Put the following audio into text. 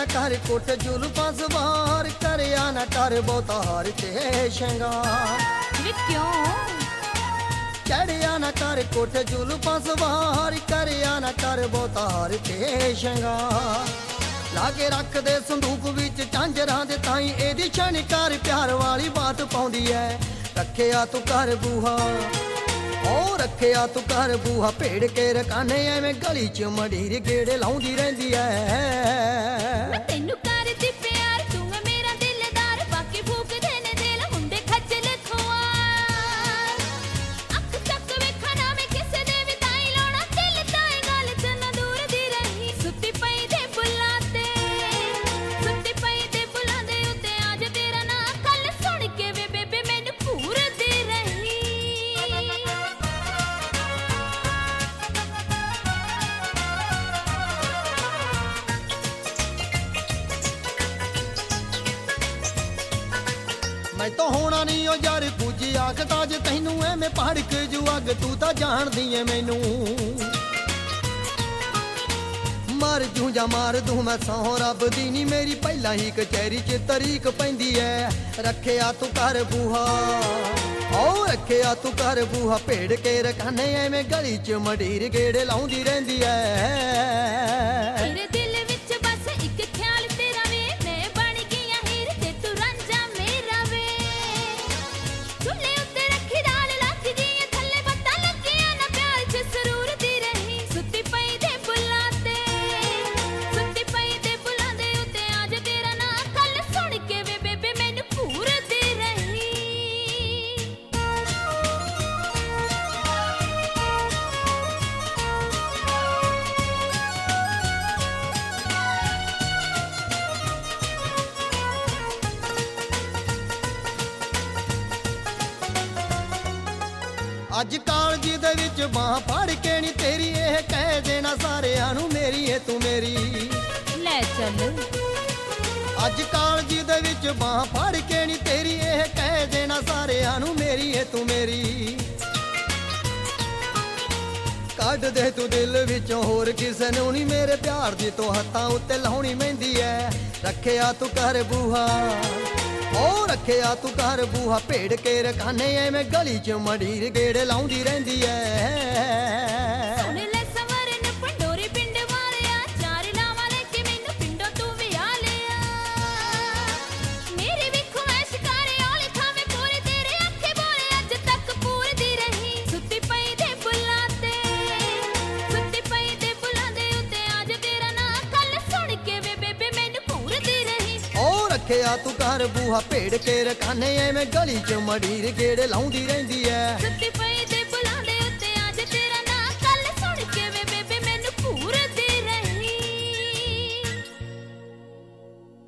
ਨਾ ਕਰ ਕੁੱਟ ਜ਼ੁਲਫਾਂ ਸਵਾਰ, ਕਰਿਆ ਨਾ ਕਰ ਬਹੁਤਾ ਹਾਰ ਤੇ ਸ਼ਿੰਗਾਰ। ਵੇ ਕਿਉਂ? ਚੜਿਆ ਨਾ ਕਰ ਕੁੱਟ ਜ਼ੁਲਫਾਂ ਸਵਾਰ, ਕਰਿਆ ਨਾ ਕਰ ਬਹੁਤਾ ਹਾਰ ਤੇ ਸ਼ਿੰਗਾਰ। ਲਾਗੇ ਰੱਖਦੇ ਸੰਦੂਕ ਵਿੱਚ ਝਾਂਜਰਾਂ ਦੇ ਤਾਈ ਇਹਦੀ ਛਣਕਾਰ ਪਿਆਰ ਵਾਲੀ ਬਾਤ ਪਾਉਂਦੀ ਐ। ਰੱਖਿਆ ਤੂੰ ਘਰ ਬੂਹਾ, ਓ ਰੱਖਿਆ ਤੂੰ ਘਰ ਬੂਹਾ, ਭੇੜ ਕੇ ਰਕਾਨੇ ਐਵੇਂ ਗਲੀ ਚ ਮਡੀਰ ਗੇੜੇ ਲਾਉਂਦੀ ਰਹਿੰਦੀ ਐ। ਤੈਨੂੰ ਕਰਦੀ ਪਿਆਰ ਤੂੰ ਹੈ ਮੇਰਾ ਦਿਲਦਾਰ, ਬਾਕੀ ਫੂਕਦੇ ਨੇ ਦਿਲ ਹੁੰਦੇ ਖੱਜਲ ਖੁਆਰ। ਅੱਖ ਚੱਕ ਵੇਖਾਂ ਨਾ ਮੈਂ ਕਿਸੇ ਦੇ ਵੀ ਤਾਈ ਲਾਉਣਾ, ਦਿਲ ਤਾਈ ਗੱਲ ਚ ਨਾ ਦੂਰ ਦੀ ਰਹੀ। ਸੁੱਤੀ ਪਈ ਦੇ ਬੁੱਲਾਂ ਤੇ, ਸੁੱਤੀ ਪਈ ਦੇ ਬੁੱਲਾਂ ਦੇ ਉੱਤੇ ਅੱਜ ਤੇਰਾ ਨਾਂ, ਕੱਲ ਸੁਣ ਕੇ ਵੇ ਬੇਬੇ ਮੈਨੂੰ ਘੂਰਦੀ ਰਹੀ। ਮੈਂ ਤਾਂ ਹੋਣਾ ਨਹੀਂ ਓ ਯਾਰ ਕੁਝ ਆਖਦਾ ਜੇ ਤੈਨੂੰ ਐਵੇਂ ਭੜਕ ਜੂ ਅੱਗ, ਤੂੰ ਤਾਂ ਜਾਣਦੀ ਏ ਮੈਨੂੰ। ਮਰ ਜੂ ਜਾਂ ਮਾਰ ਦੂੰ ਮੈਂ ਸਹੁੰ ਰੱਬ ਦੀ ਨੀ, ਮੇਰੀ ਪਹਿਲਾਂ ਹੀ ਕਚਹਿਰੀ 'ਚ ਤਰੀਕ ਪੈਂਦੀ ਐ। ਰੱਖਿਆ ਤੂੰ ਘਰ ਬੂਹਾ, ਓ ਰੱਖਿਆ ਤੂੰ ਘਰ ਬੂਹਾ, ਭੇੜ ਕੇ ਰਕਾਨੇ ਐਵੇਂ ਗਲੀ 'ਚ ਮਡੀਰ ਗੇੜੇ ਲਾਉਂਦੀ ਰਹਿੰਦੀ ਐ। ਤੇਰੇ ਦਿਲ ਵਿੱਚ ਬਸ ਇੱਕ ਖਿਆਲ ਤੇਰਾ ਵੇ, ਮੈਂ ਬਣ ਗਈ ਆਂ ਹੀਰ ਤੇ ਤੂੰ ਰਾਂਝਾ ਮੇਰਾ ਵੇ। ਚੁੱਲ੍ਹੇ ਉੱਤੇ ਰੱਖੀ ਦਾਲ ਲੱਗ ਗਈ ਥੱਲੇ ਪਤਾ ਲੱਗਿਆ ਨਾ, ਪਿਆਰ 'ਚ ਸਰੂਰ ਦੀ ਰਹੀ। ਸੁੱਤੀ ਪਈ ਦੇ ਬੁੱਲਾਂ ਤੇ, ਸੁੱਤੀ ਪਈ ਦੇ ਬੁੱਲਾਂ ਦੇ ਉੱਤੇ ਅੱਜ ਤੇਰਾ ਨਾਂ, ਕੱਲ ਸੁਣ ਕੇ ਵੇ ਬੇਬੇ ਮੈਨੂੰ ਘੂਰਦੀ ਰਹੀ। ਅੱਜ ਕਾਲਜ ਦੇ ਵਿੱਚ ਬਾਂਹ ਫੜ ਕੇ ਨੀ ਤੇਰੀ ਇਹ ਕਹਿ ਦੇਣਾ ਸਾਰਿਆਂ ਨੂੰ, ਮੇਰੀ ਏ ਤੂੰ ਮੇਰੀ। ਲੈ ਚੱਲ ਅੱਜ ਕਾਲਜ ਦੇ ਵਿੱਚ ਬਾਂਹ ਫੜ ਕੇ ਨੀ ਤੇਰੀ ਇਹ ਕਹਿ ਦੇਣਾ ਸਾਰਿਆਂ ਨੂੰ, ਮੇਰੀ ਏ ਤੂੰ ਮੇਰੀ। ਕੱਢ ਦੇ ਤੂੰ ਦਿਲ ਵਿੱਚੋਂ ਹੋਰ ਕਿਸੇ ਨੂੰ ਨੀ, ਮੇਰੇ ਪਿਆਰ ਦੀ ਤੋਂ ਹੱਥਾਂ ਉੱਤੇ ਲਾਉਣੀ ਮਹਿੰਦੀ ਐ। ਰੱਖਿਆ ਤੂੰ ਘਰ ਬੂਹਾ, ਓ ਰੱਖਿਆ ਤੂੰ ਘਰ ਬੂਹਾ, ਭੇੜ ਕੇ ਰਕਾਨੇ ਐਵੇਂ ਗਲੀ 'ਚ ਮਡੀਰ ਗੇੜੇ ਲਾਉਂਦੀ ਰਹਿੰਦੀ ਐ। ਸੁਣ ਲੈ ਸਵਰਨ ਪੰਡੋਰੀ ਪਿੰਡ ਵਾਲਿਆ, ਚਾਰ ਨਾਵਾਂ ਲੈ ਕੇ ਮੈਨੂੰ ਪਿੰਡੋਂ ਤੂੰ ਵਿਆਹ ਲਿਆ। ਮੇਰੀ ਵੀ ਖੁਆਇਸ਼ ਕਰ ਔਲੇ ਥਾਵੇਂ ਪੂਰੀ, ਤੇਰੇ ਅੱਖੇ ਬੋਲੇ ਅੱਜ ਤੱਕ ਪੂਰਦੀ ਰਹੀ। ਸੁੱਤੀ ਪਈ ਦੇ ਬੁੱਲਾਂ ਤੇ, ਸੁੱਤੀ ਪਈ ਦੇ ਬੁੱਲਾਂ ਦੇ ਉੱਤੇ ਅੱਜ ਤੇਰਾ ਨਾਂ, ਕੱਲ ਸੁਣ ਕੇ ਵੇ ਬੇਬੇ ਮੈਨੂੰ ਘੂਰਦੀ ਰਹੀ। ਓ ਰੱਖਿਆ ਤੂੰ ਘਰ ਬੂਹਾ, ਭੇੜ ਕੇ ਰਕਾਨੇ ਐਵੇਂ ਗਲੀ 'ਚ ਮਡੀਰ ਗੇੜੇ ਲਾਉਂਦੀ ਰਹਿੰਦੀ ਐ। ਸੁੱਤੀ